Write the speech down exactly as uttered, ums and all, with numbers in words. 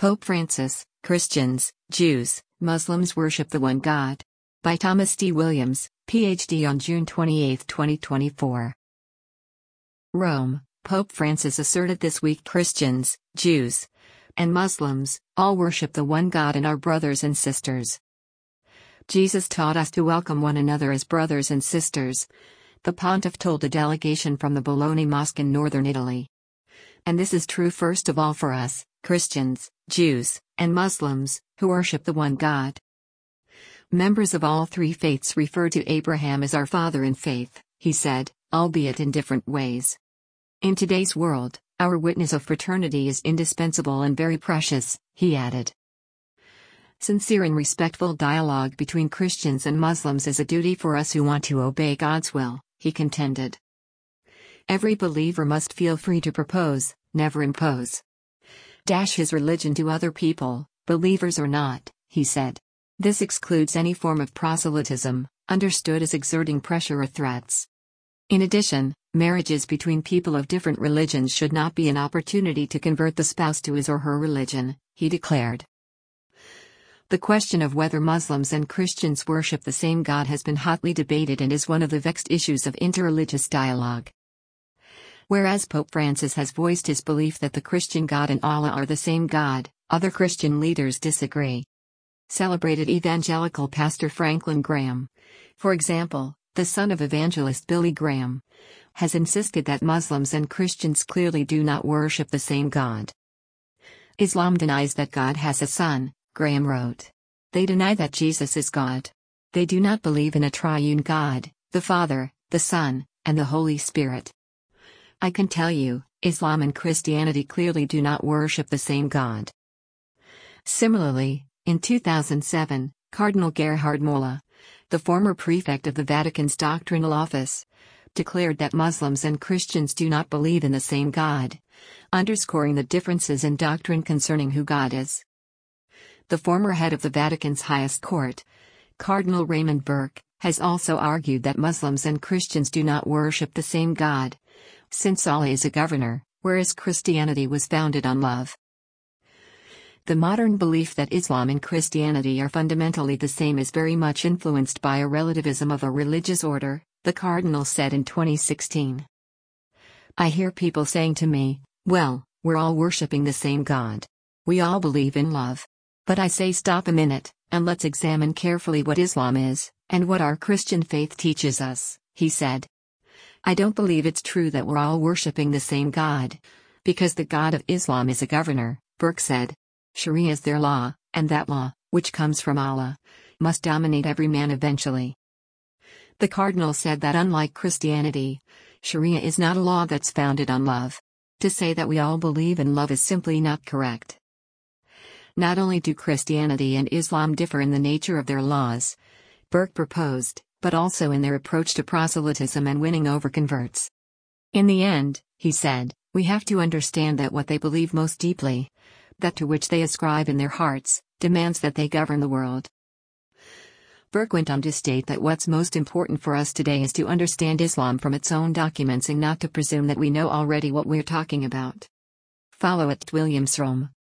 Pope Francis, Christians, Jews, Muslims worship the one God. By Thomas D. Williams, P H D on June twenty-eighth, twenty twenty-four. Rome, Pope Francis asserted this week Christians, Jews, and Muslims all worship the one God and are brothers and sisters. Jesus taught us to welcome one another as brothers and sisters, the pontiff told a delegation from the Bologna Mosque in northern Italy. And this is true first of all for us, Christians, Jews, and Muslims, who worship the one God. Members of all three faiths refer to Abraham as our father in faith, he said, albeit in different ways. In today's world, our witness of fraternity is indispensable and very precious, he added. Sincere and respectful dialogue between Christians and Muslims is a duty for us who want to obey God's will, he contended. Every believer must feel free to propose, never impose. Dash his religion to other people, believers or not, he said. This excludes any form of proselytism, understood as exerting pressure or threats. In addition, marriages between people of different religions should not be an opportunity to convert the spouse to his or her religion, he declared. The question of whether Muslims and Christians worship the same God has been hotly debated and is one of the vexed issues of interreligious dialogue. Whereas Pope Francis has voiced his belief that the Christian God and Allah are the same God, other Christian leaders disagree. Celebrated evangelical pastor Franklin Graham, for example, the son of evangelist Billy Graham, has insisted that Muslims and Christians clearly do not worship the same God. Islam denies that God has a son, Graham wrote. They deny that Jesus is God. They do not believe in a triune God, the Father, the Son, and the Holy Spirit. I can tell you, Islam and Christianity clearly do not worship the same God. Similarly, in two thousand seven, Cardinal Gerhard Mola, the former prefect of the Vatican's doctrinal office, declared that Muslims and Christians do not believe in the same God, underscoring the differences in doctrine concerning who God is. The former head of the Vatican's highest court, Cardinal Raymond Burke, has also argued that Muslims and Christians do not worship the same God, since Allah is a governor, whereas Christianity was founded on love. The modern belief that Islam and Christianity are fundamentally the same is very much influenced by a relativism of a religious order, the Cardinal said in twenty sixteen. I hear people saying to me, well, we're all worshipping the same God. We all believe in love. But I say stop a minute, and let's examine carefully what Islam is, and what our Christian faith teaches us, he said. I don't believe it's true that we're all worshipping the same God, because the God of Islam is a governor, Burke said. Sharia is their law, and that law, which comes from Allah, must dominate every man eventually. The Cardinal said that unlike Christianity, Sharia is not a law that's founded on love. To say that we all believe in love is simply not correct. Not only do Christianity and Islam differ in the nature of their laws, Burke proposed, but also in their approach to proselytism and winning over converts. In the end, he said, we have to understand that what they believe most deeply, that to which they ascribe in their hearts, demands that they govern the world. Burke went on to state that what's most important for us today is to understand Islam from its own documents and not to presume that we know already what we're talking about. Follow at Williams Rome.